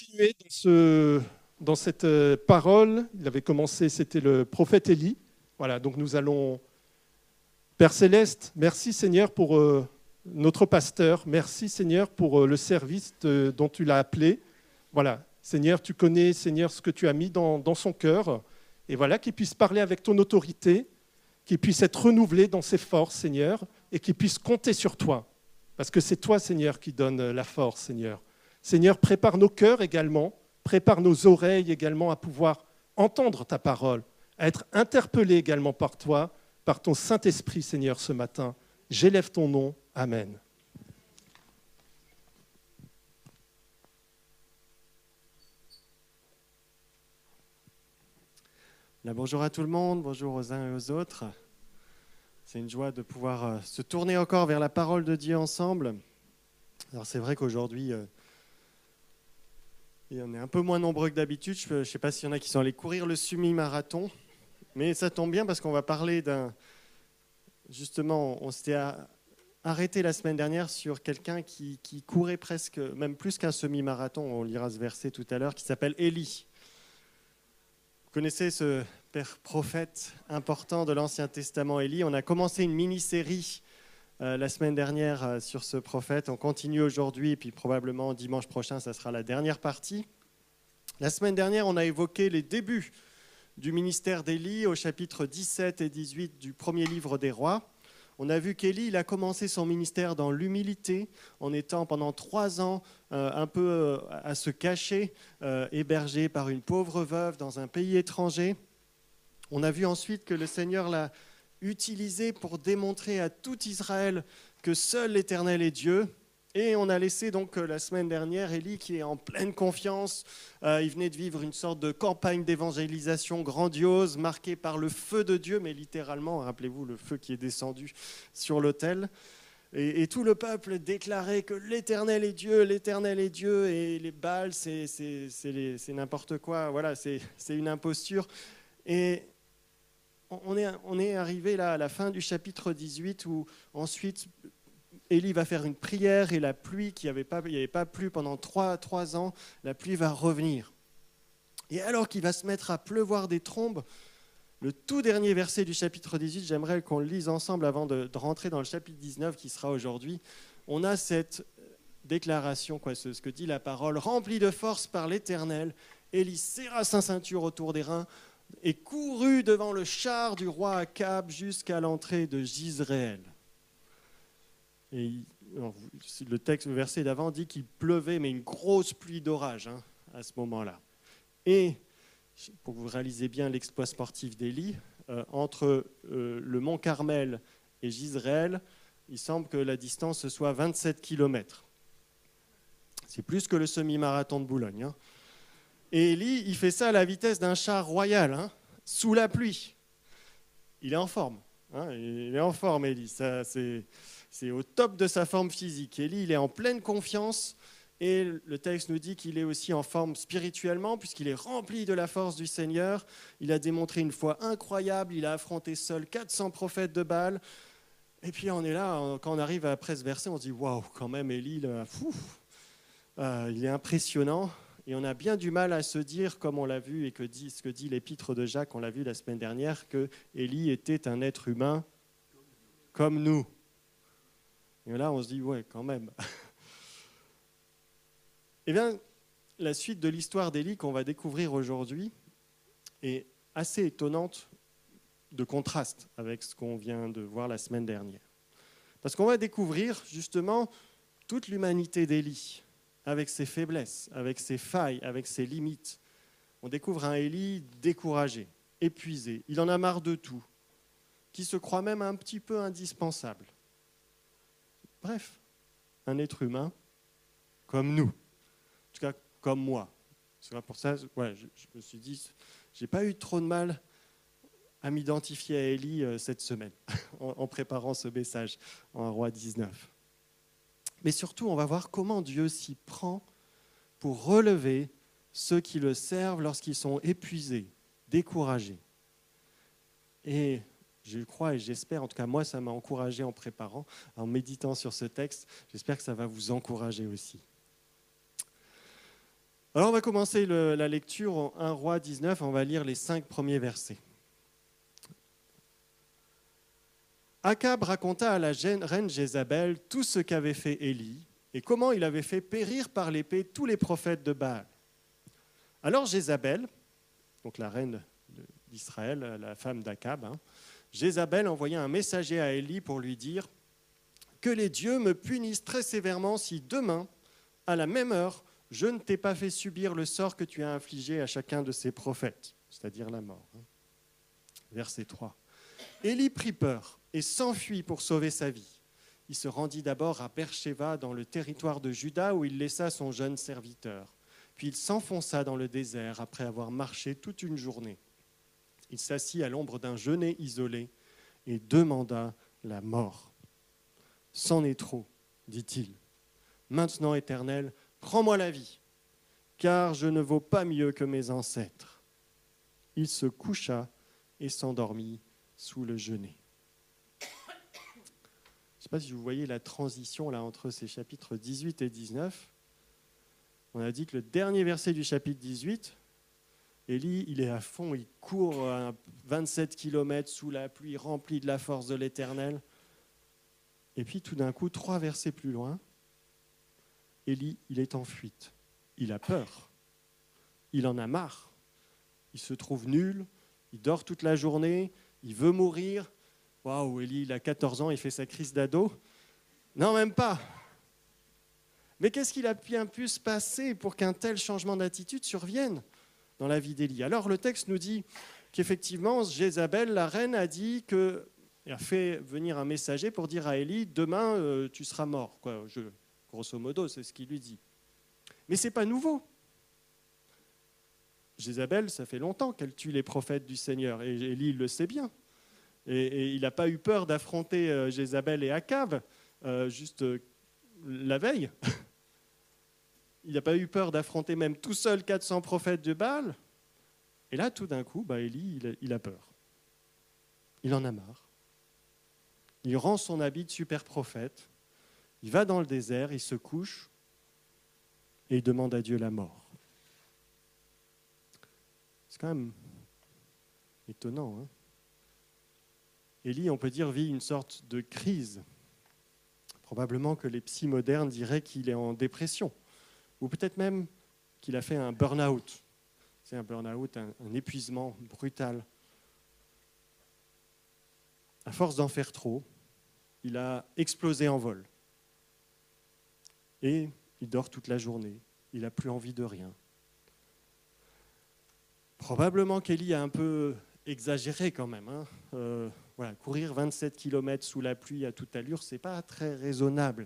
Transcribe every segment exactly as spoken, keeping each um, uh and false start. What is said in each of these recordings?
continuer dans, ce, dans cette euh, parole. Il avait commencé, c'était le prophète Élie. Voilà, donc nous allons... Père Céleste, merci Seigneur pour euh, notre pasteur. Merci Seigneur pour euh, le service de- dont tu l'as appelé. Voilà, Seigneur, tu connais, Seigneur, ce que tu as mis dans, dans son cœur. Et voilà, qu'il puisse parler avec ton autorité, qu'il puisse être renouvelé dans ses forces, Seigneur, et qu'il puisse compter sur toi. Parce que c'est toi, Seigneur, qui donne la force, Seigneur. Seigneur, prépare nos cœurs également, prépare nos oreilles également à pouvoir entendre ta parole, à être interpellés également par toi, par ton Saint-Esprit, Seigneur, ce matin. J'élève ton nom. Amen. Là, bonjour à tout le monde, bonjour aux uns et aux autres. C'est une joie de pouvoir euh, se tourner encore vers la parole de Dieu ensemble. Alors c'est vrai qu'aujourd'hui, euh, on est un peu moins nombreux que d'habitude. Je ne sais pas s'il y en a qui sont allés courir le semi-marathon, mais ça tombe bien parce qu'on va parler d'un... Justement, on s'était a- arrêté la semaine dernière sur quelqu'un qui, qui courait presque, même plus qu'un semi-marathon, on lira ce verset tout à l'heure, qui s'appelle Élie. Vous connaissez ce père prophète important de l'Ancien Testament, Élie. On a commencé une mini-série euh, la semaine dernière euh, sur ce prophète. On continue aujourd'hui, et puis probablement dimanche prochain, ça sera la dernière partie. La semaine dernière, on a évoqué les débuts du ministère d'Élie au chapitre dix-sept et dix-huit du premier livre des rois. On a vu qu'Élie, il a commencé son ministère dans l'humilité, en étant pendant trois ans euh, un peu euh, à se cacher, euh, hébergé par une pauvre veuve dans un pays étranger. On a vu ensuite que le Seigneur l'a utilisé pour démontrer à tout Israël que seul l'Éternel est Dieu. Et on a laissé donc la semaine dernière Élie qui est en pleine confiance. Euh, il venait de vivre une sorte de campagne d'évangélisation grandiose, marquée par le feu de Dieu, mais littéralement, rappelez-vous, le feu qui est descendu sur l'autel. Et, et tout le peuple déclarait que l'Éternel est Dieu, l'Éternel est Dieu, et les Baals, c'est, c'est, c'est, les, c'est n'importe quoi, voilà, c'est, c'est une imposture. Et on est, on est arrivé là à la fin du chapitre dix-huit, où ensuite Élie va faire une prière et la pluie qui n'avait pas, il n'y avait pas plu pendant trois, trois ans, la pluie va revenir. Et alors qu'il va se mettre à pleuvoir des trombes, le tout dernier verset du chapitre dix-huit, j'aimerais qu'on le lise ensemble avant de, de rentrer dans le chapitre dix-neuf qui sera aujourd'hui. On a cette déclaration, quoi, ce, ce que dit la parole, rempli de force par l'Éternel, Élie serra sa ceinture autour des reins et courut devant le char du roi Akab jusqu'à l'entrée de Jizréel. Et il, alors, le texte, le verset d'avant dit qu'il pleuvait, mais une grosse pluie d'orage hein, à ce moment-là. Et pour que vous réalisez bien l'exploit sportif d'Élie, euh, entre euh, le mont Carmel et Jizréel, il semble que la distance soit vingt-sept kilomètres. C'est plus que le semi-marathon de Boulogne. Hein. Et Élie, il fait ça à la vitesse d'un char royal, hein, sous la pluie. Il est en forme. Hein, il est en forme, Élie. Ça, c'est... C'est au top de sa forme physique. Élie, il est en pleine confiance et le texte nous dit qu'il est aussi en forme spirituellement puisqu'il est rempli de la force du Seigneur. Il a démontré une foi incroyable. Il a affronté seul quatre cents prophètes de Baal. Et puis on est là, quand on arrive après ce verset, on se dit « Waouh, quand même, Élie, là, fou, euh, il est impressionnant ». Et on a bien du mal à se dire, comme on l'a vu et que dit, ce que dit l'épître de Jacques, on l'a vu la semaine dernière, que Élie était un être humain comme nous. Et là, on se dit, ouais, quand même. Eh bien, la suite de l'histoire d'Élie qu'on va découvrir aujourd'hui est assez étonnante de contraste avec ce qu'on vient de voir la semaine dernière. Parce qu'on va découvrir justement toute l'humanité d'Élie, avec ses faiblesses, avec ses failles, avec ses limites. On découvre un Élie découragé, épuisé, il en a marre de tout, qui se croit même un petit peu indispensable. Bref, un être humain comme nous, en tout cas comme moi. C'est pour ça, ouais, je, je me suis dit, j'ai pas eu trop de mal à m'identifier à Élie euh, cette semaine en, en préparant ce message en Roi dix-neuf. Mais surtout, on va voir comment Dieu s'y prend pour relever ceux qui le servent lorsqu'ils sont épuisés, découragés. Et je crois et j'espère, en tout cas moi ça m'a encouragé en préparant, en méditant sur ce texte, j'espère que ça va vous encourager aussi. Alors on va commencer le, la lecture en un roi dix-neuf, on va lire les cinq premiers versets. Akab raconta à la reine Jézabel tout ce qu'avait fait Élie et comment il avait fait périr par l'épée tous les prophètes de Baal. Alors Jézabel, donc la reine d'Israël, la femme d'Akab, hein, Jézabel envoya un messager à Élie pour lui dire « Que les dieux me punissent très sévèrement si demain, à la même heure, je ne t'ai pas fait subir le sort que tu as infligé à chacun de ces prophètes, c'est-à-dire la mort. » Verset trois. Élie prit peur et s'enfuit pour sauver sa vie. Il se rendit d'abord à Beersheba dans le territoire de Juda où il laissa son jeune serviteur. Puis il s'enfonça dans le désert après avoir marché toute une journée. Il s'assit à l'ombre d'un genêt isolé et demanda la mort. « C'en est trop, dit-il. Maintenant, Éternel, prends-moi la vie, car je ne vaux pas mieux que mes ancêtres. » Il se coucha et s'endormit sous le genêt. Je ne sais pas si vous voyez la transition là, entre ces chapitres dix-huit et dix-neuf. On a dit que le dernier verset du chapitre dix-huit, Élie, il est à fond, il court à vingt-sept kilomètres sous la pluie, rempli de la force de l'Éternel. Et puis tout d'un coup, trois versets plus loin, Élie, il est en fuite. Il a peur. Il en a marre. Il se trouve nul. Il dort toute la journée. Il veut mourir. Waouh, Élie, il a quatorze ans, il fait sa crise d'ado. Non, même pas. Mais qu'est-ce qu'il a bien pu se passer pour qu'un tel changement d'attitude survienne dans la vie d'Élie? Alors le texte nous dit qu'effectivement, Jézabel, la reine, a dit que, a fait venir un messager pour dire à Élie, demain euh, tu seras mort. Quoi, je, grosso modo, c'est ce qu'il lui dit. Mais ce n'est pas nouveau. Jézabel, ça fait longtemps qu'elle tue les prophètes du Seigneur, et Élie il le sait bien. Et, et il n'a pas eu peur d'affronter euh, Jézabel et Akab euh, juste euh, la veille. Il n'a pas eu peur d'affronter même tout seul quatre cents prophètes de Baal. Et là, tout d'un coup, bah, Élie, il a, il a peur. Il en a marre. Il rend son habit de super prophète. Il va dans le désert, il se couche et il demande à Dieu la mort. C'est quand même étonnant. Hein ? Élie, on peut dire, vit une sorte de crise. Probablement que les psys modernes diraient qu'il est en dépression. Ou peut-être même qu'il a fait un burn-out. C'est un burn-out, un, un épuisement brutal. À force d'en faire trop, il a explosé en vol. Et il dort toute la journée. Il n'a plus envie de rien. Probablement qu'Élie a un peu exagéré quand même. Hein. Euh, voilà, courir vingt-sept kilomètres sous la pluie à toute allure, ce n'est pas très raisonnable.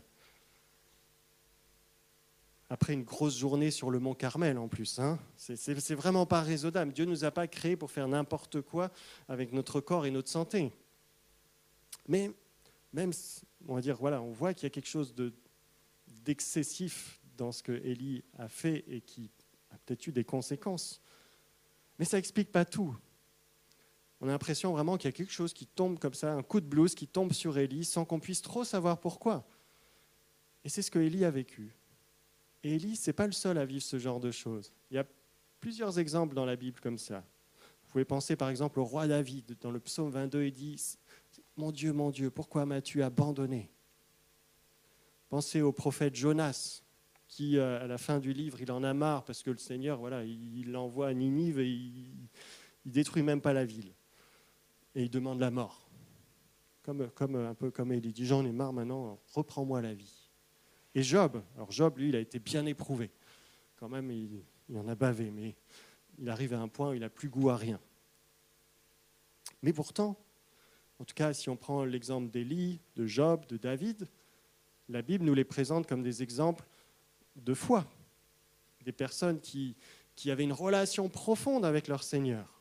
Après une grosse journée sur le mont Carmel en plus. Hein. C'est, c'est, c'est vraiment pas raisonnable. Dieu ne nous a pas créés pour faire n'importe quoi avec notre corps et notre santé. Mais même, on va dire, voilà, on voit qu'il y a quelque chose de, d'excessif dans ce que Élie a fait et qui a peut-être eu des conséquences. Mais ça n'explique pas tout. On a l'impression vraiment qu'il y a quelque chose qui tombe comme ça, un coup de blues qui tombe sur Élie sans qu'on puisse trop savoir pourquoi. Et c'est ce que Élie a vécu. Et Élie, ce n'est pas le seul à vivre ce genre de choses. Il y a plusieurs exemples dans la Bible comme ça. Vous pouvez penser par exemple au roi David. Dans le psaume vingt-deux, il dit « Mon Dieu, mon Dieu, pourquoi m'as-tu abandonné ?» Pensez au prophète Jonas, qui à la fin du livre, il en a marre parce que le Seigneur, voilà, il l'envoie à Ninive et il ne détruit même pas la ville. Et il demande la mort. Comme, comme, un peu comme Élie dit « J'en ai marre maintenant, reprends-moi la vie. » Et Job, alors Job, lui, il a été bien éprouvé. Quand même, il, il en a bavé, mais il arrive à un point où il n'a plus goût à rien. Mais pourtant, en tout cas, si on prend l'exemple d'Élie, de Job, de David, la Bible nous les présente comme des exemples de foi. Des personnes qui, qui avaient une relation profonde avec leur Seigneur.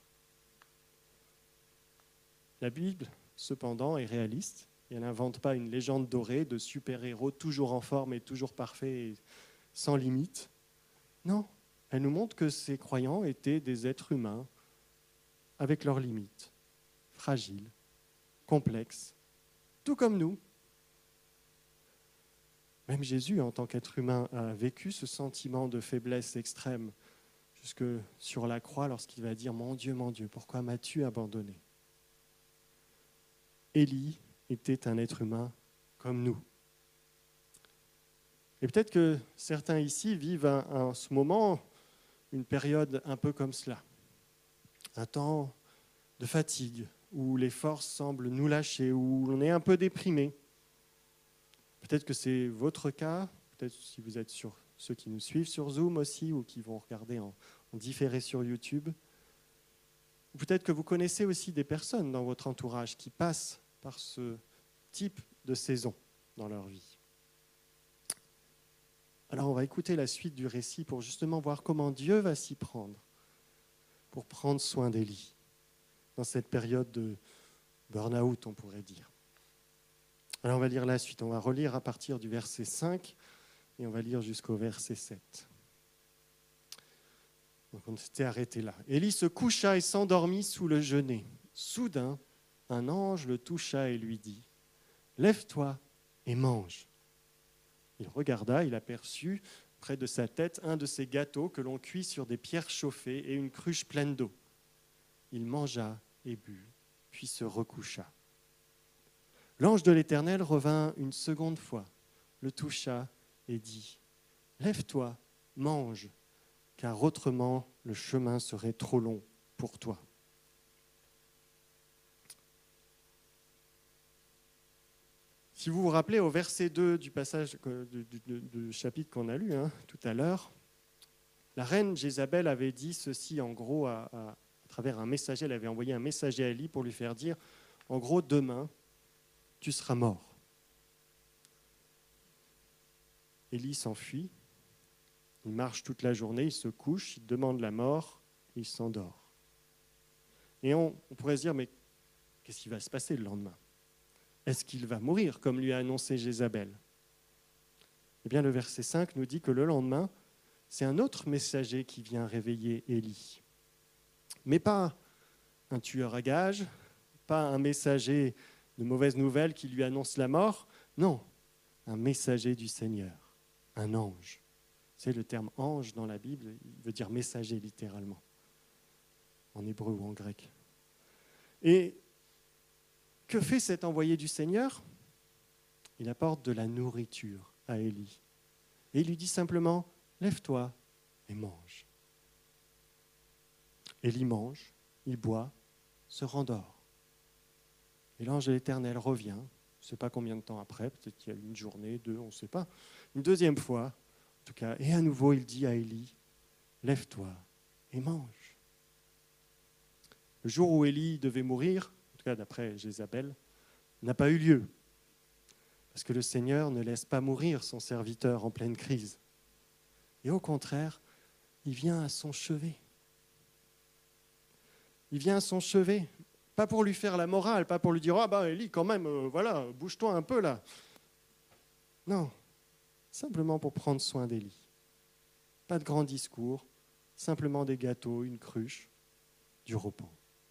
La Bible, cependant, est réaliste. Elle n'invente pas une légende dorée de super-héros toujours en forme et toujours parfaits et sans limite. Non, elle nous montre que ces croyants étaient des êtres humains avec leurs limites, fragiles, complexes, tout comme nous. Même Jésus, en tant qu'être humain, a vécu ce sentiment de faiblesse extrême jusque sur la croix lorsqu'il va dire « Mon Dieu, mon Dieu, pourquoi m'as-tu abandonné ?» Élie était un être humain comme nous. Et peut-être que certains ici vivent en ce moment une période un peu comme cela. Un temps de fatigue, où les forces semblent nous lâcher, où on est un peu déprimé. Peut-être que c'est votre cas, peut-être si vous êtes sur ceux qui nous suivent sur Zoom aussi, ou qui vont regarder en, en différé sur YouTube. Ou peut-être que vous connaissez aussi des personnes dans votre entourage qui passent par ce type de saison dans leur vie. Alors on va écouter la suite du récit pour justement voir comment Dieu va s'y prendre, pour prendre soin d'Élie, dans cette période de burn-out, on pourrait dire. Alors on va lire la suite, on va relire à partir du verset cinq et on va lire jusqu'au verset sept. Donc on s'était arrêté là. Élie se coucha et s'endormit sous le genêt. Soudain, un ange le toucha et lui dit « Lève-toi et mange ». Il regarda, il aperçut près de sa tête un de ces gâteaux que l'on cuit sur des pierres chauffées et une cruche pleine d'eau. Il mangea et but, puis se recoucha. L'ange de l'Éternel revint une seconde fois, le toucha et dit « Lève-toi, mange, car autrement le chemin serait trop long pour toi. » Si vous vous rappelez au verset deux du passage du, du, du chapitre qu'on a lu hein, tout à l'heure, la reine Jézabel avait dit ceci en gros à, à, à travers un messager, elle avait envoyé un messager à Élie pour lui faire dire en gros demain tu seras mort. Élie s'enfuit, il marche toute la journée, il se couche, il demande la mort, et il s'endort. Et on, on pourrait se dire mais qu'est-ce qui va se passer le lendemain ? Est-ce qu'il va mourir, comme lui a annoncé Jézabel ? Eh bien, le verset cinq nous dit que le lendemain, c'est un autre messager qui vient réveiller Élie. Mais pas un tueur à gages, pas un messager de mauvaises nouvelles qui lui annonce la mort. Non, un messager du Seigneur, un ange. C'est le terme ange dans la Bible, il veut dire messager littéralement, en hébreu ou en grec. Et que fait cet envoyé du Seigneur ? Il apporte de la nourriture à Élie. Et il lui dit simplement, lève-toi et mange. Élie mange, il boit, se rendort. Et l'ange de l'Éternel revient, on ne sait pas combien de temps après, peut-être qu'il y a une journée, deux, on ne sait pas. Une deuxième fois, en tout cas, et à nouveau il dit à Élie, lève-toi et mange. Le jour où Élie devait mourir, en tout cas d'après Jézabel, n'a pas eu lieu. Parce que le Seigneur ne laisse pas mourir son serviteur en pleine crise. Et au contraire, il vient à son chevet. Il vient à son chevet, pas pour lui faire la morale, pas pour lui dire « Ah ben Élie, quand même, euh, voilà, bouge-toi un peu là ». Non, simplement pour prendre soin d'Élie. Pas de grands discours, simplement des gâteaux, une cruche, du repos.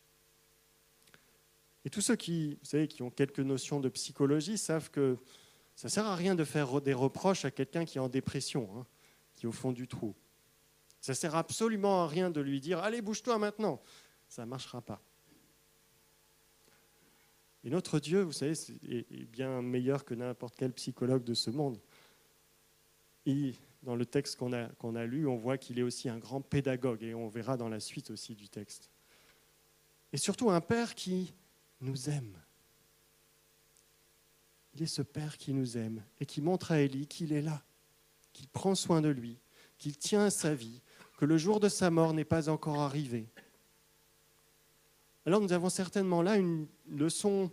Et tous ceux qui, vous savez, qui ont quelques notions de psychologie savent que ça ne sert à rien de faire des reproches à quelqu'un qui est en dépression, hein, qui est au fond du trou. Ça ne sert absolument à rien de lui dire « Allez, bouge-toi maintenant ». Ça ne marchera pas. Et notre Dieu, vous savez, est bien meilleur que n'importe quel psychologue de ce monde. Et dans le texte qu'on a, qu'on a lu, on voit qu'il est aussi un grand pédagogue, et on verra dans la suite aussi du texte. Et surtout un père qui nous aime. Il est ce père qui nous aime et qui montre à Élie qu'il est là, qu'il prend soin de lui, qu'il tient à sa vie, que le jour de sa mort n'est pas encore arrivé. Alors nous avons certainement là une leçon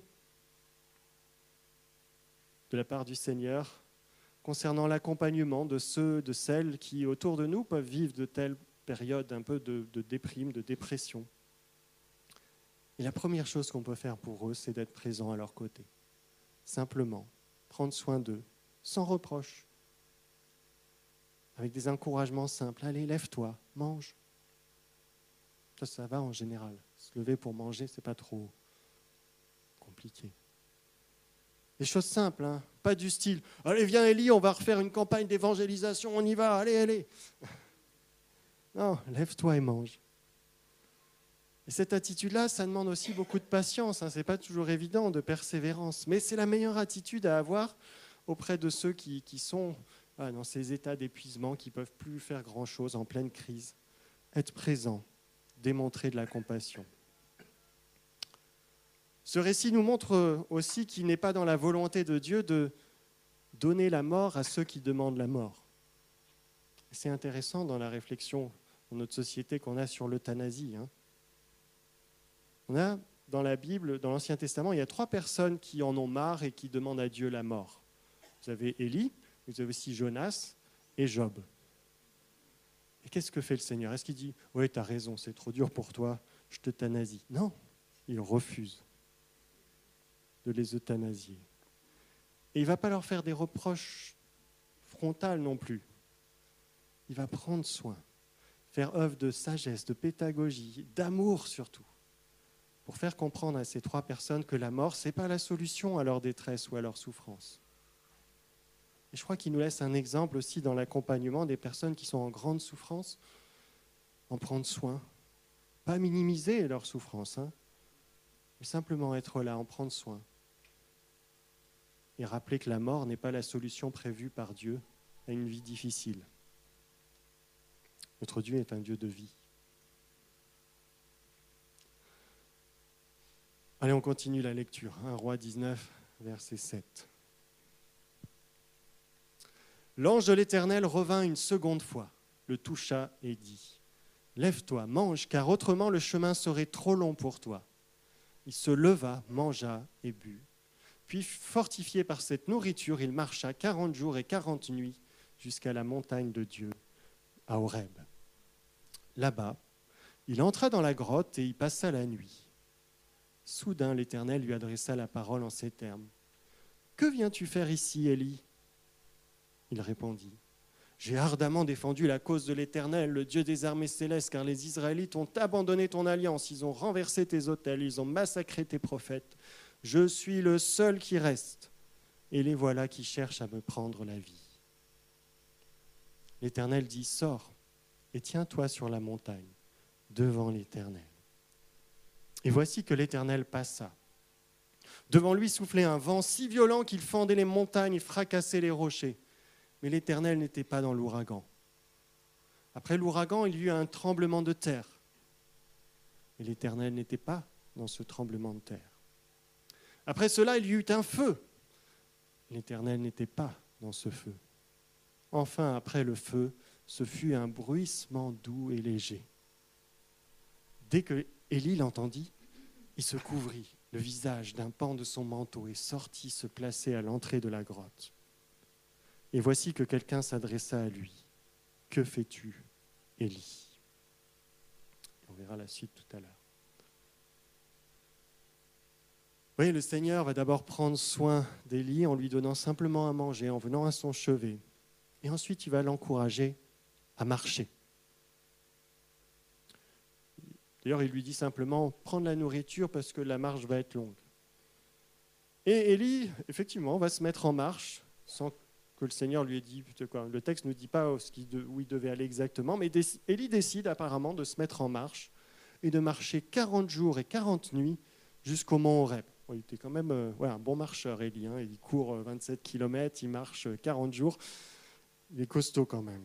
de la part du Seigneur concernant l'accompagnement de ceux, de celles qui autour de nous peuvent vivre de telles périodes un peu de, de déprime, de dépression. Et la première chose qu'on peut faire pour eux, c'est d'être présent à leur côté. Simplement, prendre soin d'eux, sans reproche, avec des encouragements simples. Allez, lève-toi, mange. Ça, ça va en général. Se lever pour manger, c'est pas trop compliqué. Des choses simples, hein, pas du style « Allez, viens Élie, on va refaire une campagne d'évangélisation, on y va, allez, allez !» Non, lève-toi et mange. Et cette attitude-là, ça demande aussi beaucoup de patience. Hein. Ce n'est pas toujours évident, de persévérance. Mais c'est la meilleure attitude à avoir auprès de ceux qui, qui sont ah, dans ces états d'épuisement, qui ne peuvent plus faire grand-chose en pleine crise. Être présent, démontrer de la compassion. Ce récit nous montre aussi qu'il n'est pas dans la volonté de Dieu de donner la mort à ceux qui demandent la mort. C'est intéressant dans la réflexion dans notre société qu'on a sur l'euthanasie. Hein. On a dans la Bible, dans l'Ancien Testament, il y a trois personnes qui en ont marre et qui demandent à Dieu la mort. Vous avez Élie, vous avez aussi Jonas et Job. Et qu'est-ce que fait le Seigneur? Est-ce qu'il dit « Oui, tu as raison, c'est trop dur pour toi, je t'euthanasie » Non, il refuse de les euthanasier. Et il ne va pas leur faire des reproches frontales non plus. Il va prendre soin, faire œuvre de sagesse, de pédagogie, d'amour surtout, pour faire comprendre à ces trois personnes que la mort, ce n'est pas la solution à leur détresse ou à leur souffrance. Et je crois qu'il nous laisse un exemple aussi dans l'accompagnement des personnes qui sont en grande souffrance, en prendre soin, pas minimiser leur souffrance, hein, mais simplement être là, en prendre soin. Et rappeler que la mort n'est pas la solution prévue par Dieu à une vie difficile. Notre Dieu est un Dieu de vie. Allez, on continue la lecture. un Roi dix-neuf, verset sept. L'ange de l'Éternel revint une seconde fois, le toucha et dit « Lève-toi, mange, car autrement le chemin serait trop long pour toi. » Il se leva, mangea et but. Puis, fortifié par cette nourriture, il marcha quarante jours et quarante nuits jusqu'à la montagne de Dieu, à Horeb. Là-bas, il entra dans la grotte et y passa la nuit. Soudain, l'Éternel lui adressa la parole en ces termes. « Que viens-tu faire ici, Élie ?» Il répondit. « J'ai ardemment défendu la cause de l'Éternel, le Dieu des armées célestes, car les Israélites ont abandonné ton alliance, ils ont renversé tes autels, ils ont massacré tes prophètes. Je suis le seul qui reste, et les voilà qui cherchent à me prendre la vie. » L'Éternel dit, « Sors et tiens-toi sur la montagne, devant l'Éternel. » Et voici que l'Éternel passa. Devant lui soufflait un vent si violent qu'il fendait les montagnes et fracassait les rochers. Mais l'Éternel n'était pas dans l'ouragan. Après l'ouragan, il y eut un tremblement de terre. Mais l'Éternel n'était pas dans ce tremblement de terre. Après cela, il y eut un feu. L'Éternel n'était pas dans ce feu. Enfin, après le feu, ce fut un bruissement doux et léger. Dès que Élie l'entendit, il se couvrit le visage d'un pan de son manteau et sortit se placer à l'entrée de la grotte. Et voici que quelqu'un s'adressa à lui. « Que fais-tu, Élie ?» On verra la suite tout à l'heure. Vous voyez, le Seigneur va d'abord prendre soin d'Élie en lui donnant simplement à manger, en venant à son chevet. Et ensuite, il va l'encourager à marcher. D'ailleurs, il lui dit simplement « Prends de la nourriture parce que la marche va être longue. » Et Élie, effectivement, va se mettre en marche sans que le Seigneur lui ait dit, quoi, le texte ne dit pas où il devait aller exactement, mais Élie décide apparemment de se mettre en marche et de marcher quarante jours et quarante nuits jusqu'au mont Horeb. Bon, il était quand même euh, ouais, un bon marcheur, Élie. Hein, il court vingt-sept kilomètres, il marche quarante jours. Il est costaud quand même.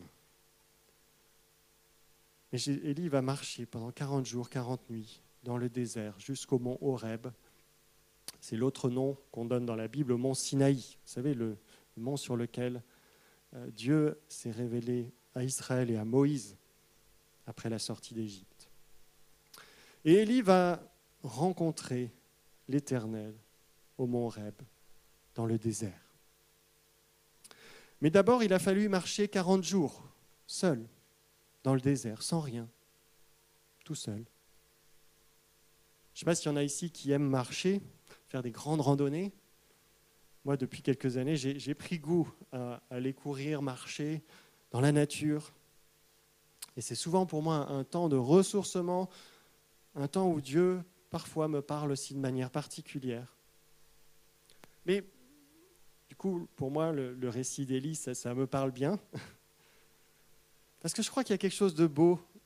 Mais Élie va marcher pendant quarante jours, quarante nuits dans le désert jusqu'au mont Horeb. C'est l'autre nom qu'on donne dans la Bible, au mont Sinaï. Vous savez, le le mont sur lequel euh, Dieu s'est révélé à Israël et à Moïse après la sortie d'Égypte. Et Élie va rencontrer l'Éternel au mont Horeb, dans le désert. Mais d'abord, il a fallu marcher quarante jours, seul, dans le désert, sans rien, tout seul. Je ne sais pas s'il y en a ici qui aiment marcher, faire des grandes randonnées. Moi, depuis quelques années, j'ai, j'ai pris goût à, à aller courir, marcher dans la nature. Et c'est souvent pour moi un, un temps de ressourcement, un temps où Dieu, parfois, me parle aussi de manière particulière. Mais, du coup, pour moi, le, le récit d'Élie, ça, ça me parle bien. Parce que je crois qu'il y a quelque chose de beau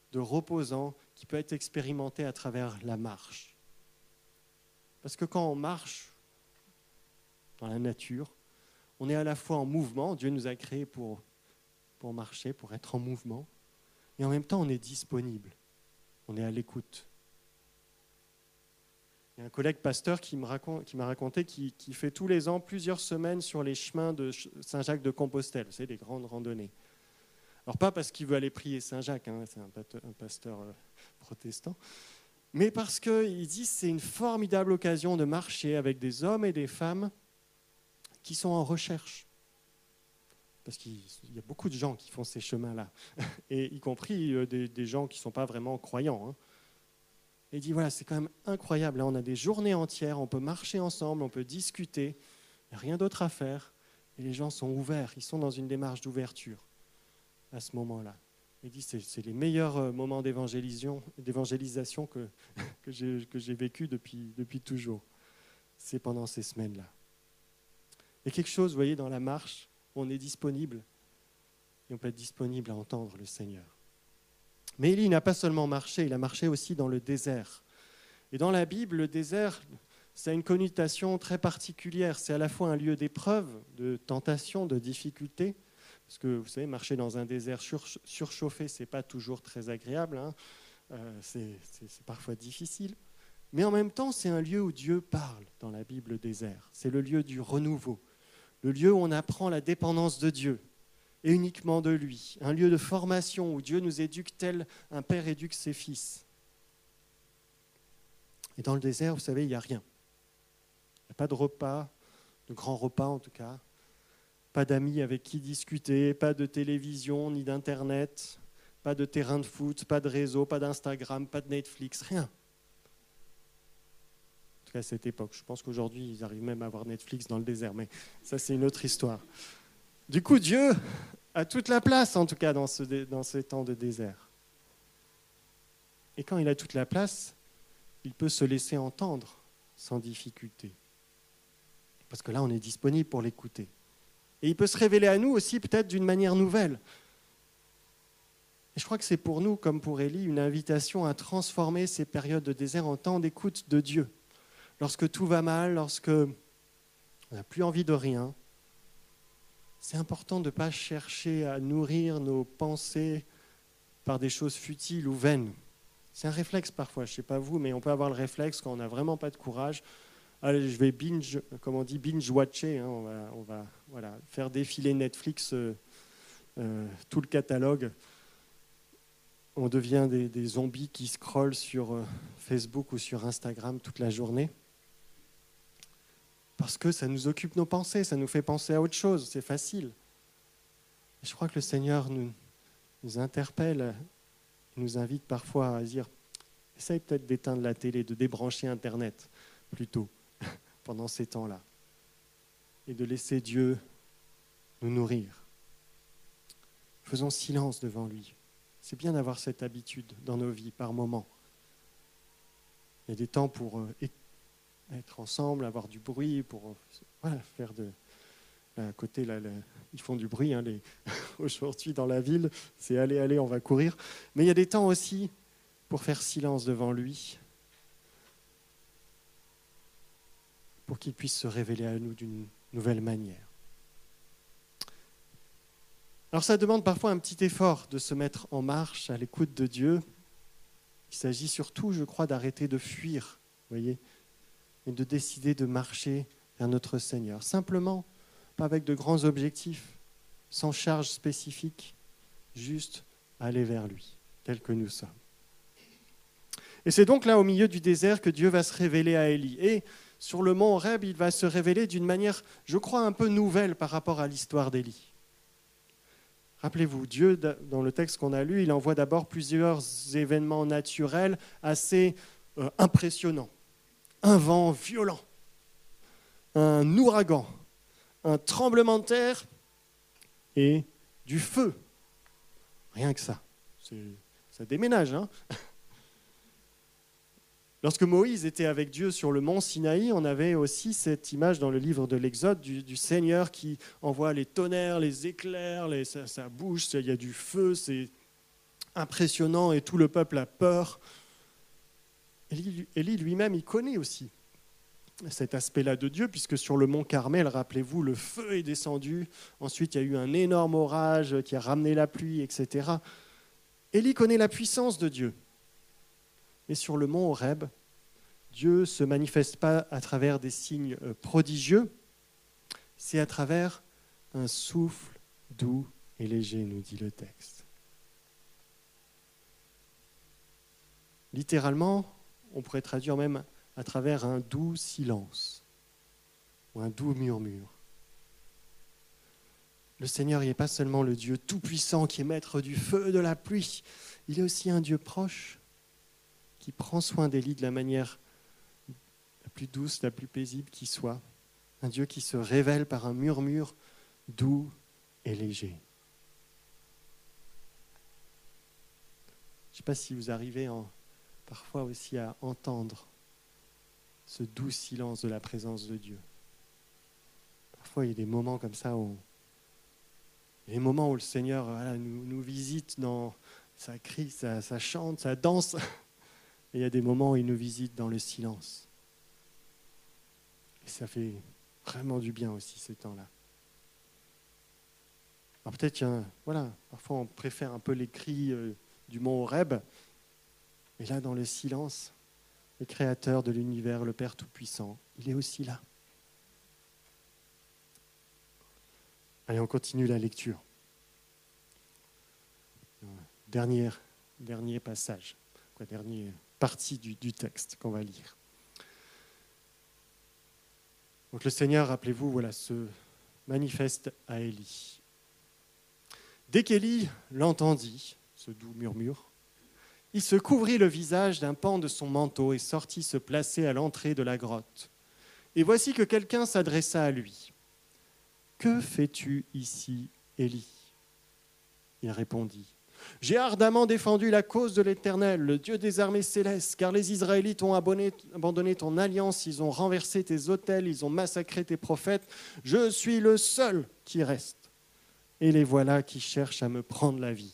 de reposant qui peut être expérimenté à travers la marche. Parce que quand on marche dans la nature, on est à la fois en mouvement, Dieu nous a créés pour, pour marcher, pour être en mouvement, et en même temps on est disponible, on est à l'écoute. Il y a un collègue pasteur qui, me raconte, qui m'a raconté qu'il qui fait tous les ans plusieurs semaines sur les chemins de Saint-Jacques-de-Compostelle, vous savez, des grandes randonnées. Alors pas parce qu'il veut aller prier Saint-Jacques, hein, c'est un pasteur euh, protestant, mais parce qu'il dit que c'est une formidable occasion de marcher avec des hommes et des femmes qui sont en recherche. Parce qu'il y a beaucoup de gens qui font ces chemins-là, et y compris des, des gens qui ne sont pas vraiment croyants. Hein. Et il dit, voilà, c'est quand même incroyable. Là, on a des journées entières, on peut marcher ensemble, on peut discuter, il n'y a rien d'autre à faire. Et les gens sont ouverts, ils sont dans une démarche d'ouverture à ce moment-là. Il dit, c'est, c'est les meilleurs moments d'évangélisation, d'évangélisation que, que, j'ai, que j'ai vécu depuis, depuis toujours. C'est pendant ces semaines-là. Il y a quelque chose, vous voyez, dans la marche, où on est disponible, et on peut être disponible à entendre le Seigneur. Mais Élie n'a pas seulement marché, il a marché aussi dans le désert. Et dans la Bible, le désert, ça a une connotation très particulière. C'est à la fois un lieu d'épreuve, de tentation, de difficulté. Parce que, vous savez, marcher dans un désert surchauffé, ce n'est pas toujours très agréable. Hein. Euh, c'est, c'est, c'est parfois difficile. Mais en même temps, c'est un lieu où Dieu parle dans la Bible, le désert. C'est le lieu du renouveau. Le lieu où on apprend la dépendance de Dieu. Et uniquement de lui, un lieu de formation où Dieu nous éduque tel un père éduque ses fils. Et dans le désert, vous savez, il n'y a rien. Il n'y a pas de repas, de grands repas en tout cas, pas d'amis avec qui discuter, pas de télévision ni d'internet, pas de terrain de foot, pas de réseau, pas d'Instagram, pas de Netflix, rien. En tout cas à cette époque. Je pense qu'aujourd'hui, ils arrivent même à avoir Netflix dans le désert, mais ça c'est une autre histoire. Du coup, Dieu a toute la place, en tout cas, dans ce, dans ces temps de désert. Et quand il a toute la place, il peut se laisser entendre sans difficulté. Parce que là, on est disponible pour l'écouter. Et il peut se révéler à nous aussi, peut-être d'une manière nouvelle. Et je crois que c'est pour nous, comme pour Élie, une invitation à transformer ces périodes de désert en temps d'écoute de Dieu. Lorsque tout va mal, lorsque on n'a plus envie de rien, c'est important de ne pas chercher à nourrir nos pensées par des choses futiles ou vaines. C'est un réflexe parfois, je ne sais pas vous, mais on peut avoir le réflexe quand on n'a vraiment pas de courage. Allez, je vais binge, comme on dit, binge-watcher. Hein, on va, on va voilà, faire défiler Netflix euh, euh, tout le catalogue. On devient des, des zombies qui scrollent sur euh, Facebook ou sur Instagram toute la journée. Parce que ça nous occupe nos pensées, ça nous fait penser à autre chose, c'est facile. Et je crois que le Seigneur nous, nous interpelle, nous invite parfois à dire, essaye peut-être d'éteindre la télé, de débrancher Internet plutôt pendant ces temps-là, et de laisser Dieu nous nourrir. Faisons silence devant lui. C'est bien d'avoir cette habitude dans nos vies par moments. Il y a des temps pour euh, être ensemble, avoir du bruit, pour voilà, faire de... Là, à côté, là, là, ils font du bruit. Hein, les... Aujourd'hui, dans la ville, c'est allez, allez, on va courir. Mais il y a des temps aussi pour faire silence devant lui, pour qu'il puisse se révéler à nous d'une nouvelle manière. Alors ça demande parfois un petit effort de se mettre en marche à l'écoute de Dieu. Il s'agit surtout, je crois, d'arrêter de fuir, vous voyez, et de décider de marcher vers notre Seigneur. Simplement, pas avec de grands objectifs, sans charge spécifique, juste aller vers lui, tel que nous sommes. Et c'est donc là, au milieu du désert, que Dieu va se révéler à Élie. Et sur le mont Horeb, il va se révéler d'une manière, je crois, un peu nouvelle par rapport à l'histoire d'Élie. Rappelez-vous, Dieu, dans le texte qu'on a lu, il envoie d'abord plusieurs événements naturels assez euh, impressionnants. Un vent violent, un ouragan, un tremblement de terre et du feu. Rien que ça. C'est, ça déménage, hein ? Lorsque Moïse était avec Dieu sur le mont Sinaï, on avait aussi cette image dans le livre de l'Exode du, du Seigneur qui envoie les tonnerres, les éclairs, les, ça, ça bouge, il y a du feu, c'est, impressionnant et tout le peuple a peur. Élie, Élie lui-même, il connaît aussi cet aspect-là de Dieu, puisque sur le mont Carmel, rappelez-vous, le feu est descendu. Ensuite, il y a eu un énorme orage qui a ramené la pluie, et cetera. Élie connaît la puissance de Dieu. Mais sur le mont Horeb, Dieu ne se manifeste pas à travers des signes prodigieux, c'est à travers un souffle doux et léger, nous dit le texte. Littéralement, on pourrait traduire même à travers un doux silence ou un doux murmure. Le Seigneur n'est pas seulement le Dieu tout-puissant qui est maître du feu et de la pluie, il est aussi un Dieu proche qui prend soin d'Élie de la manière la plus douce, la plus paisible qui soit. Un Dieu qui se révèle par un murmure doux et léger. Je ne sais pas si vous arrivez en, parfois aussi à entendre ce doux silence de la présence de Dieu. Parfois, il y a des moments comme ça où, il y a des moments où le Seigneur voilà, nous, nous visite, dans, ça crie, ça, ça chante, ça danse. Et il y a des moments où il nous visite dans le silence. Et ça fait vraiment du bien aussi, ces temps-là. Alors peut-être, qu'il y a, voilà, parfois on préfère un peu les cris euh, du mont Horeb, mais là, dans le silence, le Créateur de l'univers, le Père Tout-Puissant, il est aussi là. Allez, on continue la lecture. Dernier, dernier passage, quoi, dernière partie du, du texte qu'on va lire. Donc le Seigneur, rappelez-vous, voilà, se manifeste à Élie. Dès qu'Élie l'entendit, ce doux murmure, il se couvrit le visage d'un pan de son manteau et sortit se placer à l'entrée de la grotte. Et voici que quelqu'un s'adressa à lui. « Que fais-tu ici, Élie ?» Il répondit. « J'ai ardemment défendu la cause de l'Éternel, le Dieu des armées célestes, car les Israélites ont abandonné ton alliance, ils ont renversé tes autels, ils ont massacré tes prophètes. Je suis le seul qui reste. Et les voilà qui cherchent à me prendre la vie. »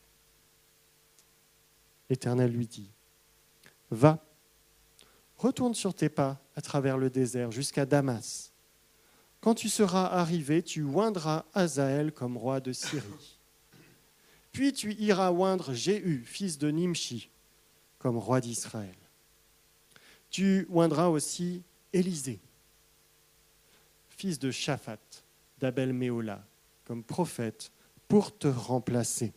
L'Éternel lui dit, « Va, retourne sur tes pas à travers le désert jusqu'à Damas. Quand tu seras arrivé, tu oindras Hazaël comme roi de Syrie. Puis tu iras oindre Jéhu, fils de Nimshi, comme roi d'Israël. Tu oindras aussi Élisée, fils de Shaphat, d'Abel-Méhola, comme prophète, pour te remplacer.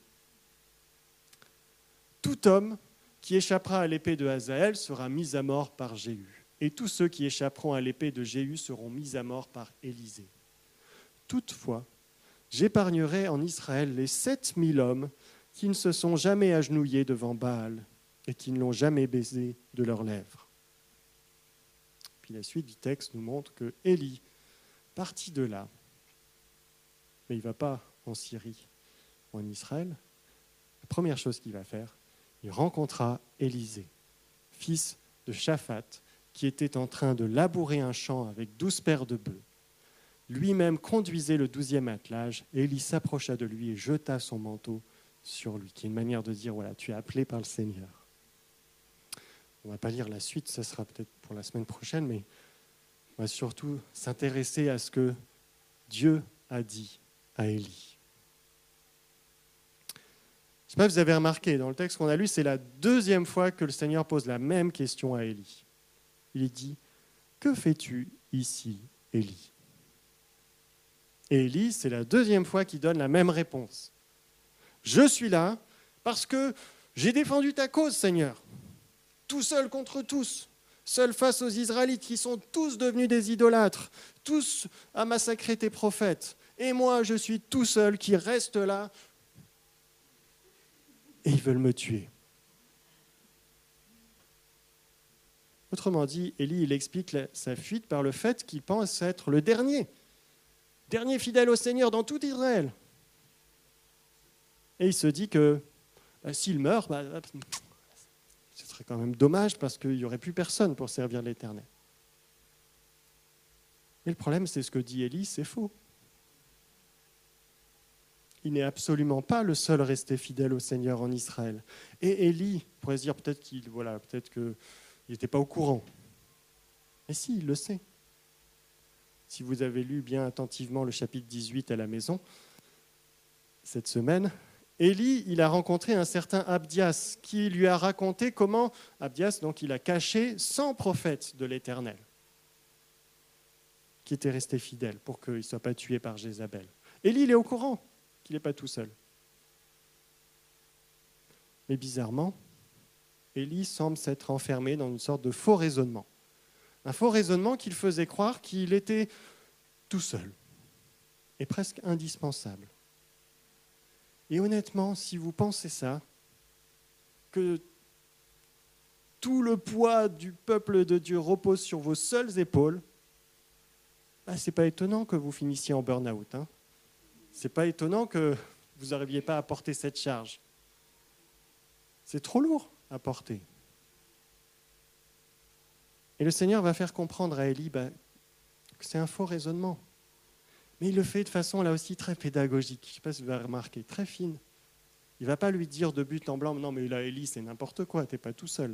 Tout homme qui échappera à l'épée de Hazaël sera mis à mort par Jéhu, et tous ceux qui échapperont à l'épée de Jéhu seront mis à mort par Élisée. Toutefois, j'épargnerai en Israël les sept mille hommes qui ne se sont jamais agenouillés devant Baal et qui ne l'ont jamais baisé de leurs lèvres. » Puis la suite du texte nous montre que Élie partit de là, mais il ne va pas en Syrie ou en Israël. La première chose qu'il va faire, il rencontra Élisée, fils de Shaphat, qui était en train de labourer un champ avec douze paires de bœufs. Lui-même conduisait le douzième attelage, et Élie s'approcha de lui et jeta son manteau sur lui, qui est une manière de dire, voilà, tu es appelé par le Seigneur. On ne va pas lire la suite, ça sera peut-être pour la semaine prochaine, mais on va surtout s'intéresser à ce que Dieu a dit à Élie. Je ne sais pas si vous avez remarqué, dans le texte qu'on a lu, c'est la deuxième fois que le Seigneur pose la même question à Élie. Il dit, « Que fais-tu ici, Élie ?» Et Élie, c'est la deuxième fois qu'il donne la même réponse. « Je suis là parce que j'ai défendu ta cause, Seigneur, tout seul contre tous, seul face aux Israélites qui sont tous devenus des idolâtres, tous à massacrer tes prophètes. Et moi, je suis tout seul qui reste là. Et ils veulent me tuer. » Autrement dit, Élie, il explique sa fuite par le fait qu'il pense être le dernier, dernier fidèle au Seigneur dans tout Israël. Et il se dit que bah, s'il meurt, bah, ce serait quand même dommage parce qu'il n'y aurait plus personne pour servir l'Éternel. Et le problème, c'est ce que dit Élie, c'est faux. il n'est absolument pas le seul resté fidèle au Seigneur en Israël. Et Élie, on pourrait se dire peut-être qu'il voilà, peut-être qu'il n'était pas au courant. Mais si, il le sait. Si vous avez lu bien attentivement le chapitre dix-huit à la maison, cette semaine, Élie, il a rencontré un certain Abdias qui lui a raconté comment Abdias, donc, il a caché cent prophètes de l'Éternel qui étaient restés fidèles pour qu'il ne soit pas tué par Jézabel. Élie, il est au courant qu'il n'est pas tout seul. Mais bizarrement, Élie semble s'être enfermé dans une sorte de faux raisonnement. Un faux raisonnement qui le faisait croire qu'il était tout seul et presque indispensable. Et honnêtement, si vous pensez ça, que tout le poids du peuple de Dieu repose sur vos seules épaules, bah, ce n'est pas étonnant que vous finissiez en burn-out. Hein. Ce n'est pas étonnant que vous n'arriviez pas à porter cette charge. C'est trop lourd à porter. Et le Seigneur va faire comprendre à Élie bah, que c'est un faux raisonnement. Mais il le fait de façon là aussi très pédagogique. Je ne sais pas si vous avez remarqué, très fine. Il ne va pas lui dire de but en blanc, non mais là Élie c'est n'importe quoi, tu n'es pas tout seul.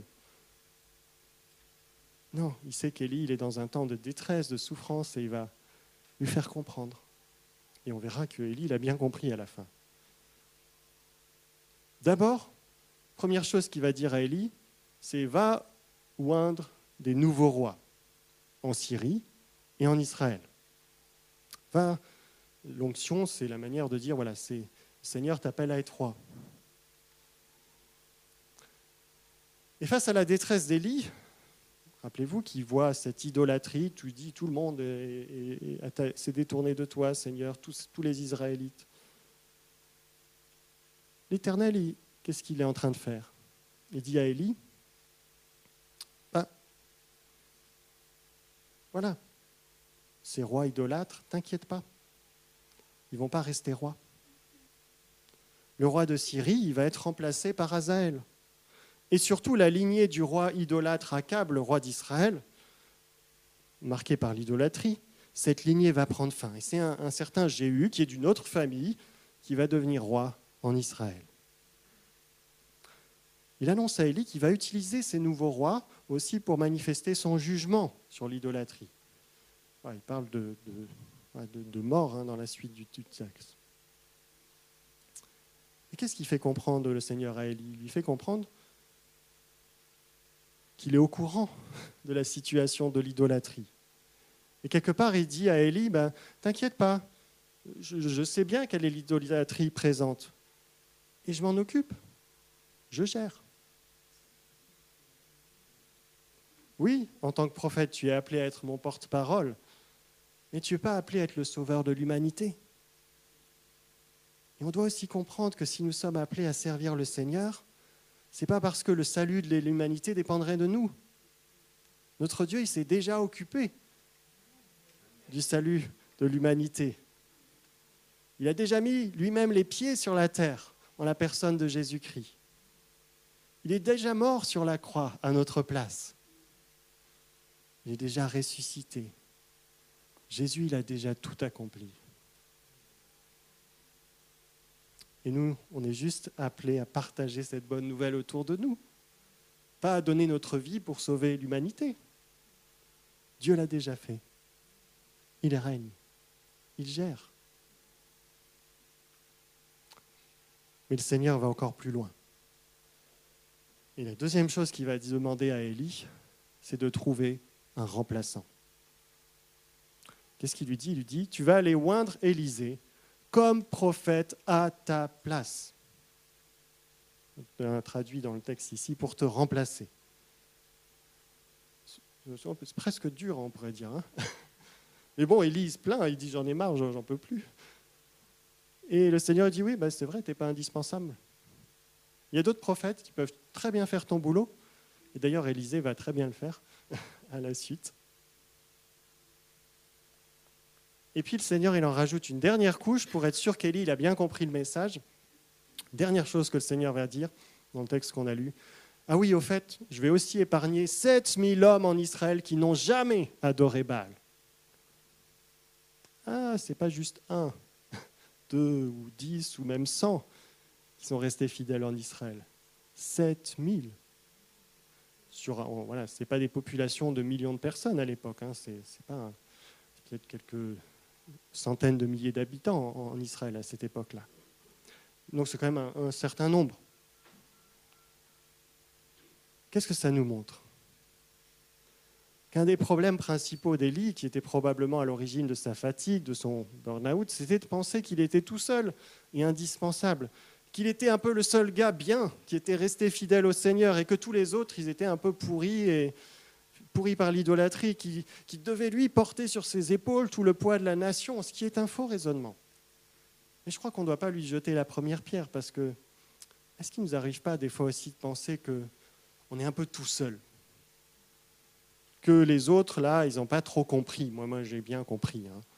Non, il sait qu'Élie il est dans un temps de détresse, de souffrance et il va lui faire comprendre. Et on verra que Élie il a bien compris à la fin. D'abord, première chose qu'il va dire à Élie, c'est va oindre des nouveaux rois en Syrie et en Israël. Va, l'onction, c'est la manière de dire, voilà, c'est, le Seigneur t'appelle à être roi. Et face à la détresse d'Élie, rappelez-vous qu'il voit cette idolâtrie, tu dis tout le monde est, est, est, s'est détourné de toi, Seigneur, tous, tous les Israélites. L'Éternel, il, qu'est-ce qu'il est en train de faire? Il dit à Élie, bah, voilà, ces rois idolâtres, t'inquiète pas, ils ne vont pas rester rois. Le roi de Syrie, il va être remplacé par Hazaël. Et surtout, la lignée du roi idolâtre Akab, le roi d'Israël, marquée par l'idolâtrie, cette lignée va prendre fin. Et c'est un, un certain Jéhu, qui est d'une autre famille, qui va devenir roi en Israël. Il annonce à Élie qu'il va utiliser ces nouveaux rois aussi pour manifester son jugement sur l'idolâtrie. Il parle de, de, de, de mort hein, dans la suite du, du texte. Et qu'est-ce qu'il fait comprendre le Seigneur à Élie? Il lui fait comprendre qu'il est au courant de la situation de l'idolâtrie. Et quelque part, il dit à Élie, ben, t'inquiète pas, je, je sais bien quelle est l'idolâtrie présente. Et je m'en occupe, je gère. Oui, en tant que prophète, tu es appelé à être mon porte-parole, mais tu n'es pas appelé à être le sauveur de l'humanité. Et on doit aussi comprendre que si nous sommes appelés à servir le Seigneur, ce n'est pas parce que le salut de l'humanité dépendrait de nous. Notre Dieu, il s'est déjà occupé du salut de l'humanité. Il a déjà mis lui-même les pieds sur la terre en la personne de Jésus-Christ. Il est déjà mort sur la croix à notre place. Il est déjà ressuscité. Jésus, il a déjà tout accompli. Et nous, on est juste appelés à partager cette bonne nouvelle autour de nous. Pas à donner notre vie pour sauver l'humanité. Dieu l'a déjà fait. Il règne. Il gère. Mais le Seigneur va encore plus loin. Et la deuxième chose qu'il va demander à Élie, c'est de trouver un remplaçant. Qu'est-ce qu'il lui dit? Il lui dit, tu vas aller oindre Élisée comme prophète à ta place. On traduit dans le texte ici, pour te remplacer. C'est presque dur, on pourrait dire. Hein. Mais bon, Élie se plaint, il dit, j'en ai marre, j'en peux plus. Et le Seigneur dit, oui, bah, c'est vrai, tu n'es pas indispensable. Il y a d'autres prophètes qui peuvent très bien faire ton boulot. Et d'ailleurs, Élisée va très bien le faire à la suite. Et puis le Seigneur, il en rajoute une dernière couche pour être sûr qu'Élie il a bien compris le message. Dernière chose que le Seigneur va dire dans le texte qu'on a lu. Ah oui, au fait, je vais aussi épargner sept mille hommes en Israël qui n'ont jamais adoré Baal. Ah, c'est pas juste un. deux ou dix ou même cent qui sont restés fidèles en Israël. sept mille. Sur, voilà, ce n'est pas des populations de millions de personnes à l'époque, hein, c'est, c'est pas un, c'est peut-être quelques centaines de milliers d'habitants en, en Israël à cette époque-là. Donc c'est quand même un, un certain nombre. Qu'est-ce que ça nous montre ? Qu'un des problèmes principaux d'Élie, qui était probablement à l'origine de sa fatigue, de son burn-out, c'était de penser qu'il était tout seul et indispensable, qu'il était un peu le seul gars bien, qui était resté fidèle au Seigneur, et que tous les autres, ils étaient un peu pourris, et, pourris par l'idolâtrie, qui, qui devait lui porter sur ses épaules tout le poids de la nation, ce qui est un faux raisonnement. Mais je crois qu'on ne doit pas lui jeter la première pierre, parce que est-ce qu'il ne nous arrive pas des fois aussi de penser qu'on est un peu tout seul ? Que les autres, là, ils n'ont pas trop compris. Moi, moi j'ai bien compris. Hein.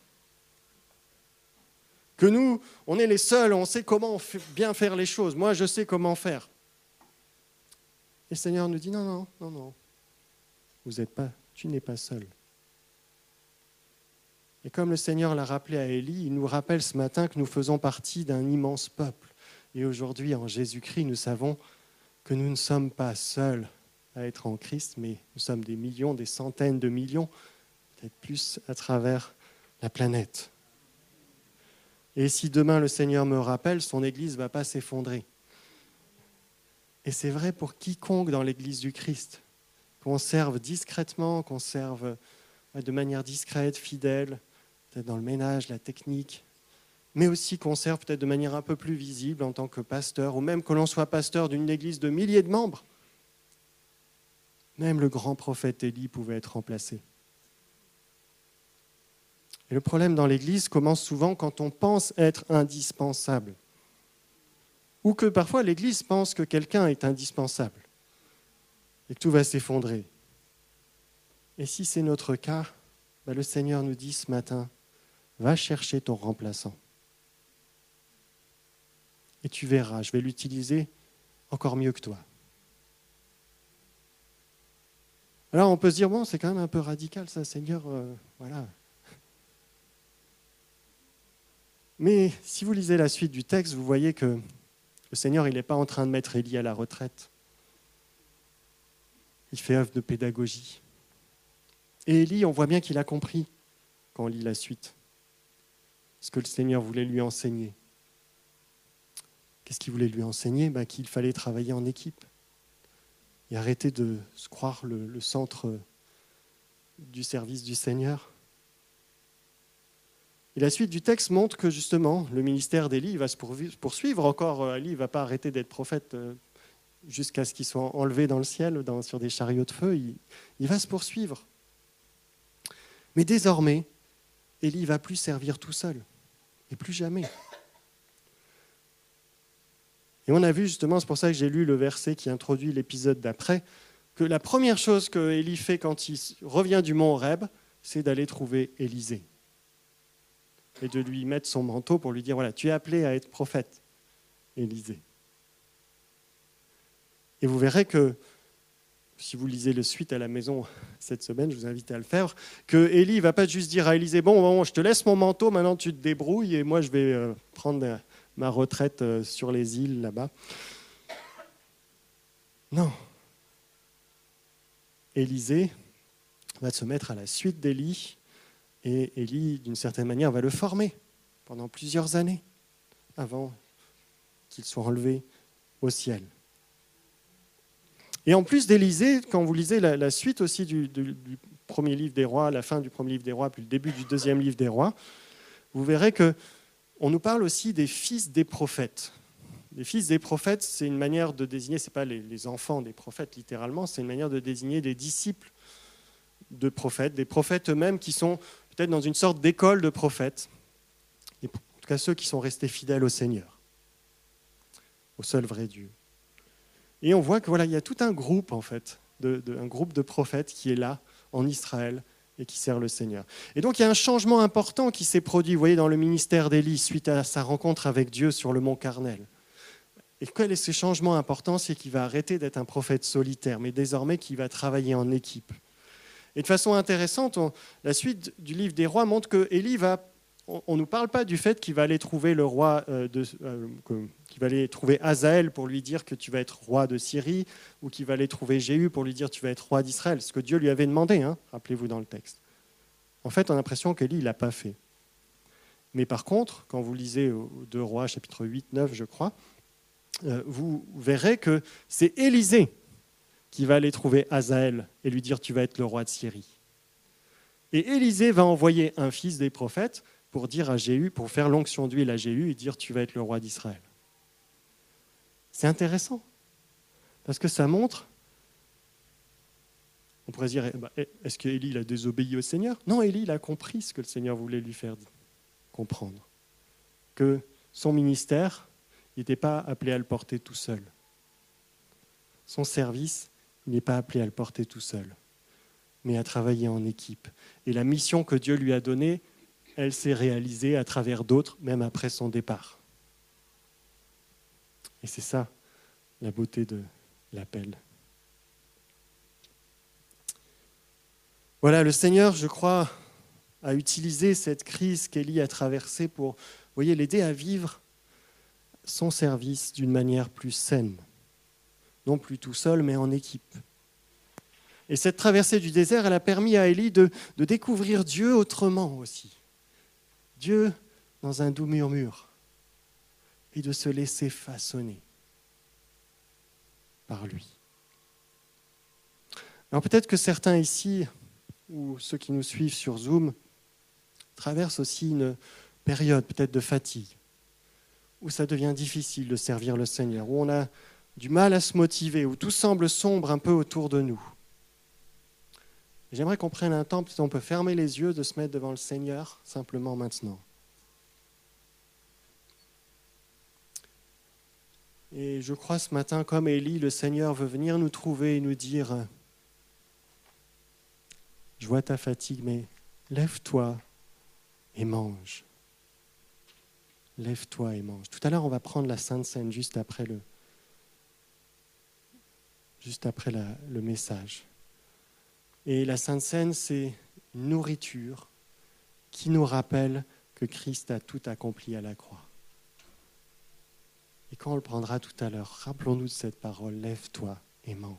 Que nous, on est les seuls, on sait comment bien faire les choses. Moi, je sais comment faire. Et le Seigneur nous dit, non, non, non, non. Vous êtes pas, tu n'es pas seul. Et comme le Seigneur l'a rappelé à Élie, il nous rappelle ce matin que nous faisons partie d'un immense peuple. Et aujourd'hui, en Jésus-Christ, nous savons que nous ne sommes pas seuls à être en Christ, mais nous sommes des millions, des centaines de millions, peut-être plus à travers la planète. Et si demain le Seigneur me rappelle, son Église ne va pas s'effondrer. Et c'est vrai pour quiconque dans l'Église du Christ, qu'on serve discrètement, qu'on serve de manière discrète, fidèle, peut-être dans le ménage, la technique, mais aussi qu'on serve peut-être de manière un peu plus visible en tant que pasteur, ou même que l'on soit pasteur d'une Église de milliers de membres. Même le grand prophète Élie pouvait être remplacé. Et le problème dans l'Église commence souvent quand on pense être indispensable. Ou que parfois l'Église pense que quelqu'un est indispensable et que tout va s'effondrer. Et si c'est notre cas, ben le Seigneur nous dit ce matin, va chercher ton remplaçant. Et tu verras, je vais l'utiliser encore mieux que toi. Alors on peut se dire, bon, c'est quand même un peu radical ça, Seigneur, euh, voilà. Mais si vous lisez la suite du texte, vous voyez que le Seigneur, il n'est pas en train de mettre Élie à la retraite. Il fait œuvre de pédagogie. Et Élie, on voit bien qu'il a compris, quand on lit la suite, ce que le Seigneur voulait lui enseigner. Qu'est-ce qu'il voulait lui enseigner ? Ben, qu'il fallait travailler en équipe. Et arrêter de se croire le, le centre du service du Seigneur. Et la suite du texte montre que justement, le ministère d'Élie va se poursuivre encore. Élie ne va pas arrêter d'être prophète jusqu'à ce qu'il soit enlevé dans le ciel, dans, sur des chariots de feu. Il, il va se poursuivre. Mais désormais, Élie ne va plus servir tout seul. Et plus jamais. Et on a vu justement, c'est pour ça que j'ai lu le verset qui introduit l'épisode d'après, que la première chose que Élie fait quand il revient du mont Horeb, c'est d'aller trouver Élisée. Et de lui mettre son manteau pour lui dire, voilà, tu es appelé à être prophète, Élisée. Et vous verrez que, si vous lisez le suite à la maison cette semaine, je vous invite à le faire, que Élie ne va pas juste dire à Élisée, bon, bon, je te laisse mon manteau, maintenant tu te débrouilles et moi je vais euh, prendre ma retraite euh, sur les îles là-bas. Non. Élisée va se mettre à la suite d'Élie. Et Élie, d'une certaine manière, va le former pendant plusieurs années avant qu'il soit enlevé au ciel. Et en plus d'Élisée, quand vous lisez la, la suite aussi du, du, du premier livre des rois, la fin du premier livre des rois, puis le début du deuxième livre des rois, vous verrez qu'on nous parle aussi des fils des prophètes. Les fils des prophètes, c'est une manière de désigner, ce n'est pas les, les enfants des prophètes littéralement, c'est une manière de désigner des disciples de prophètes, des prophètes eux-mêmes qui sont peut-être dans une sorte d'école de prophètes, et en tout cas ceux qui sont restés fidèles au Seigneur, au seul vrai Dieu. Et on voit que voilà, il y a tout un groupe en fait, de, de, un groupe de prophètes qui est là en Israël et qui sert le Seigneur. Et donc il y a un changement important qui s'est produit, vous voyez, dans le ministère d'Élie suite à sa rencontre avec Dieu sur le mont Carmel. Et quel est ce changement important ? C'est qu'il va arrêter d'être un prophète solitaire, mais désormais qu'il va travailler en équipe. Et de façon intéressante, on, la suite du livre des rois montre que Élie va on ne nous parle pas du fait qu'il va aller trouver le roi, euh, de, euh, qu'il va aller trouver Hazaël pour lui dire que tu vas être roi de Syrie, ou qu'il va aller trouver Jéhu pour lui dire tu vas être roi d'Israël, ce que Dieu lui avait demandé, hein, rappelez-vous dans le texte. En fait, on a l'impression qu'Élie ne l'a pas fait. Mais par contre, quand vous lisez deux Rois, chapitre huit, neuf, je crois, euh, vous verrez que c'est Élisée qui va aller trouver Hazaël et lui dire tu vas être le roi de Syrie. Et Élisée va envoyer un fils des prophètes pour dire à Jéhu, pour faire l'onction d'huile à Jéhu et dire tu vas être le roi d'Israël. C'est intéressant, parce que ça montre, on pourrait se dire, est-ce qu'Élie a désobéi au Seigneur ? Non, Élie il a compris ce que le Seigneur voulait lui faire comprendre, que son ministère, il n'était pas appelé à le porter tout seul. Son service, il n'est pas appelé à le porter tout seul, mais à travailler en équipe. Et la mission que Dieu lui a donnée, elle s'est réalisée à travers d'autres, même après son départ. Et c'est ça, la beauté de l'appel. Voilà, le Seigneur, je crois, a utilisé cette crise qu'Élie a traversée pour, vous voyez, l'aider à vivre son service d'une manière plus saine. Non plus tout seul, mais en équipe. Et cette traversée du désert, elle a permis à Élie de, de découvrir Dieu autrement aussi. Dieu dans un doux murmure et de se laisser façonner par lui. Alors peut-être que certains ici, ou ceux qui nous suivent sur Zoom, traversent aussi une période peut-être de fatigue, où ça devient difficile de servir le Seigneur, où on a du mal à se motiver, où tout semble sombre un peu autour de nous. J'aimerais qu'on prenne un temps, peut-être on peut fermer les yeux, de se mettre devant le Seigneur, simplement maintenant. Et je crois ce matin, comme Élie, le Seigneur veut venir nous trouver et nous dire « Je vois ta fatigue, mais lève-toi et mange. Lève-toi et mange. » Tout à l'heure, on va prendre la Sainte Seine juste après le, juste après la, le message. Et la Sainte Seine, c'est une nourriture qui nous rappelle que Christ a tout accompli à la croix. Et quand on le prendra tout à l'heure, rappelons-nous de cette parole, lève-toi et mange.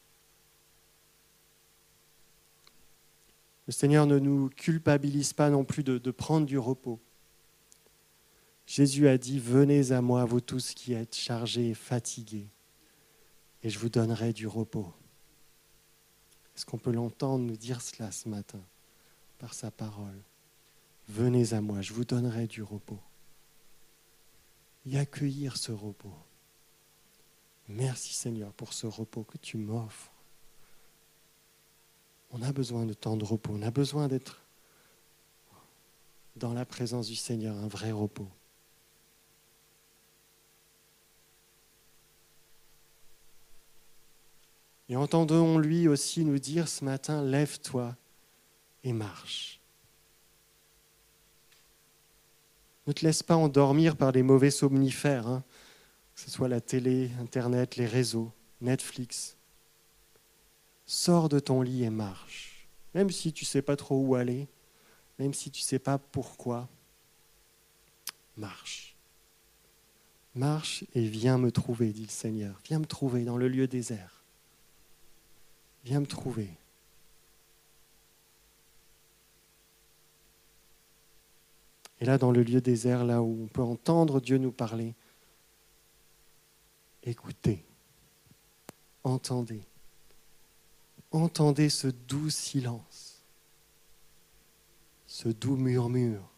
Le Seigneur ne nous culpabilise pas non plus de, de prendre du repos. Jésus a dit, venez à moi, vous tous qui êtes chargés et fatigués, et je vous donnerai du repos. Est-ce qu'on peut l'entendre nous dire cela ce matin par sa parole ? Venez à moi, je vous donnerai du repos. Et accueillir ce repos. Merci Seigneur pour ce repos que tu m'offres. On a besoin de temps de repos, on a besoin d'être dans la présence du Seigneur, un vrai repos. Et entendons-lui aussi nous dire ce matin, lève-toi et marche. Ne te laisse pas endormir par les mauvais somnifères, hein, que ce soit la télé, Internet, les réseaux, Netflix. Sors de ton lit et marche. Même si tu ne sais pas trop où aller, même si tu ne sais pas pourquoi, marche. Marche et viens me trouver, dit le Seigneur. Viens me trouver dans le lieu désert. Viens me trouver. Et là, dans le lieu désert, là où on peut entendre Dieu nous parler, écoutez, entendez. Entendez ce doux silence, ce doux murmure.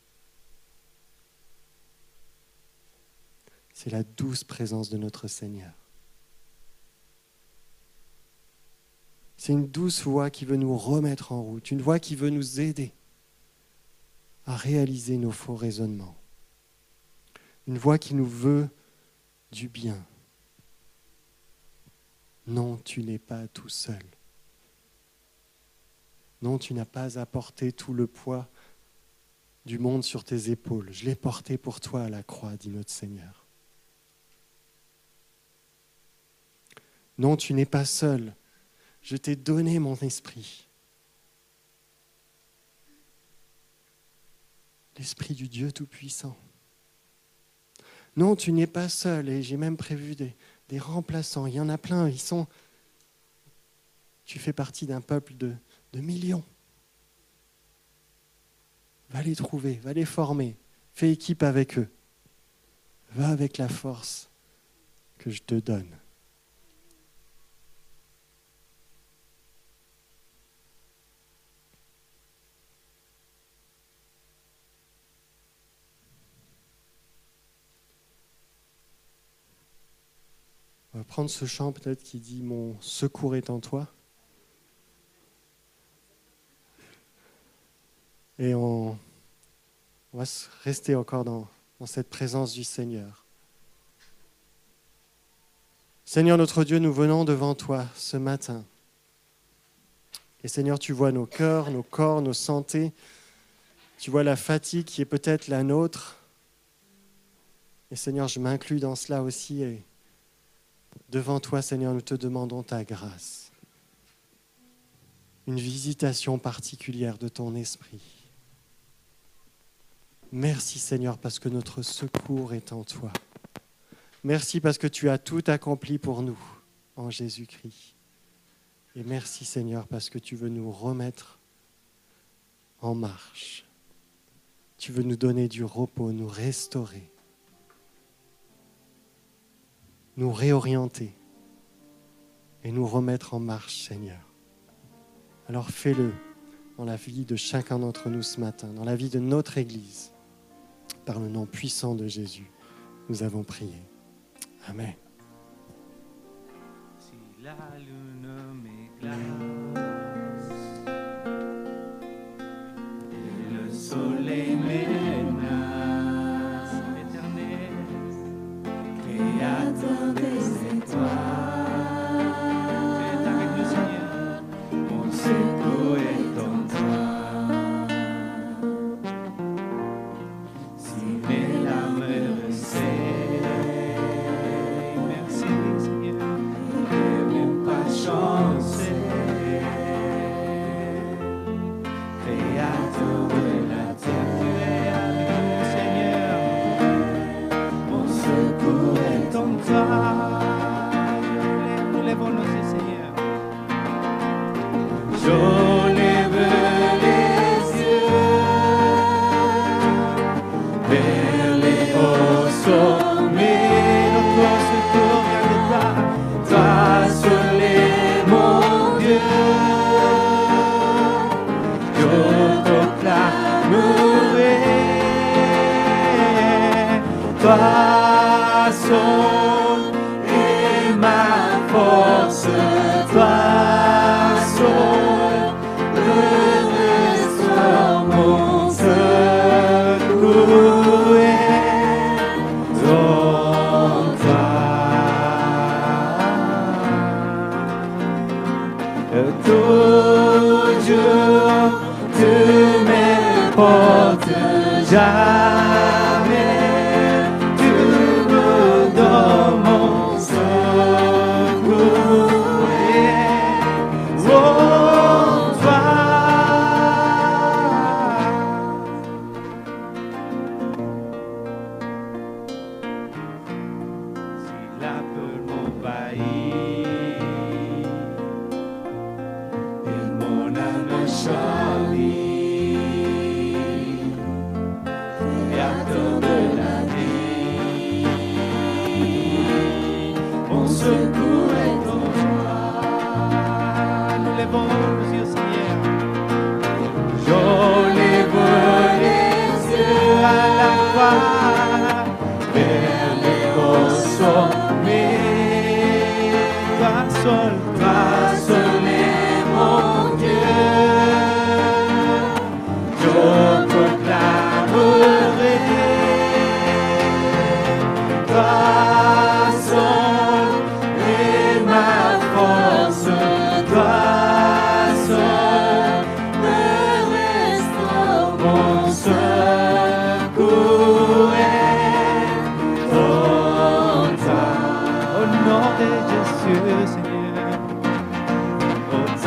C'est la douce présence de notre Seigneur. C'est une douce voix qui veut nous remettre en route, une voix qui veut nous aider à réaliser nos faux raisonnements. Une voix qui nous veut du bien. Non, tu n'es pas tout seul. Non, tu n'as pas à porter tout le poids du monde sur tes épaules. Je l'ai porté pour toi à la croix, dit notre Seigneur. Non, tu n'es pas seul. Je t'ai donné mon esprit. l'Esprit du Dieu Tout-Puissant. Non, tu n'es pas seul, et j'ai même prévu des, des remplaçants. Il y en a plein, ils sont... Tu fais partie d'un peuple de, de millions. Va les trouver, va les former, fais équipe avec eux. Va avec la force que je te donne. On va prendre ce chant peut-être qui dit « Mon secours est en toi ». Et on, on va rester encore dans, dans cette présence du Seigneur. Seigneur notre Dieu, nous venons devant toi ce matin. Et Seigneur, tu vois nos cœurs, nos corps, nos santé. Tu vois la fatigue qui est peut-être la nôtre. Et Seigneur, je m'inclus dans cela aussi. Et devant toi, Seigneur, nous te demandons ta grâce. Une visitation particulière de ton esprit. Merci Seigneur parce que notre secours est en toi. Merci parce que tu as tout accompli pour nous en Jésus-Christ. Et merci Seigneur parce que tu veux nous remettre en marche. Tu veux nous donner du repos, nous restaurer, nous réorienter et nous remettre en marche Seigneur. Alors fais-le dans la vie de chacun d'entre nous ce matin, dans la vie de notre Église. Par le nom puissant de Jésus, nous avons prié. Amen. Si la lune m'églace et le soleil menace, l'Éternel, créateur des étoiles, tu es avec nous, Seigneur, mon secours est en toi.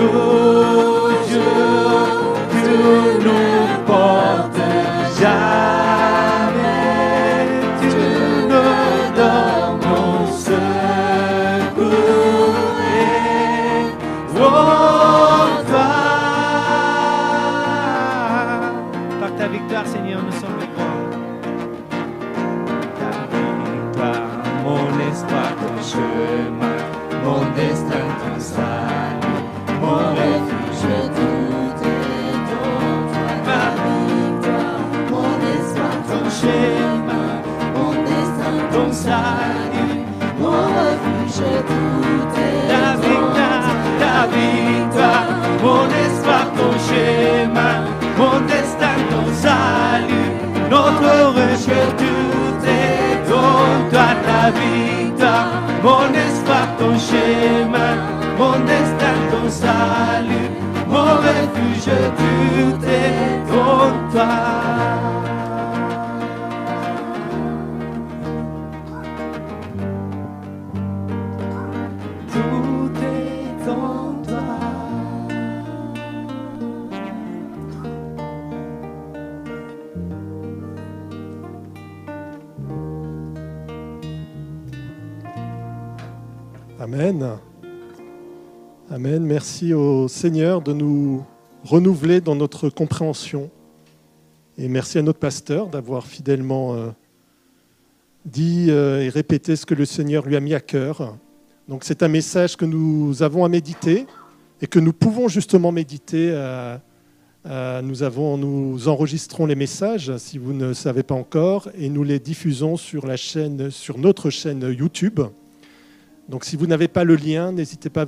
Toujours, tu nous portes jamais. mon destin, ton salut, mon refuge, tout est en toi, ta victoire, mon espoir, ton chemin, mon destin, ton salut, mon refuge, tout est Ta en victoire, ta victoire, mon espoir, ton chemin, mon destin, ton salut, notre refuge, tout est en toi. Ta victoire, mon espoir, ton chemin, mon destin, ton salut, mon refuge, tout est en toi. Tout est en toi. Amen. Amen. Merci au Seigneur de nous renouveler dans notre compréhension. Et merci à notre pasteur d'avoir fidèlement euh, dit euh, et répété ce que le Seigneur lui a mis à cœur. Donc c'est un message que nous avons à méditer et que nous pouvons justement méditer. Euh, euh, nous, avons, nous enregistrons les messages, si vous ne savez pas encore, et nous les diffusons sur, la chaîne, sur notre chaîne YouTube. Donc si vous n'avez pas le lien, n'hésitez pas à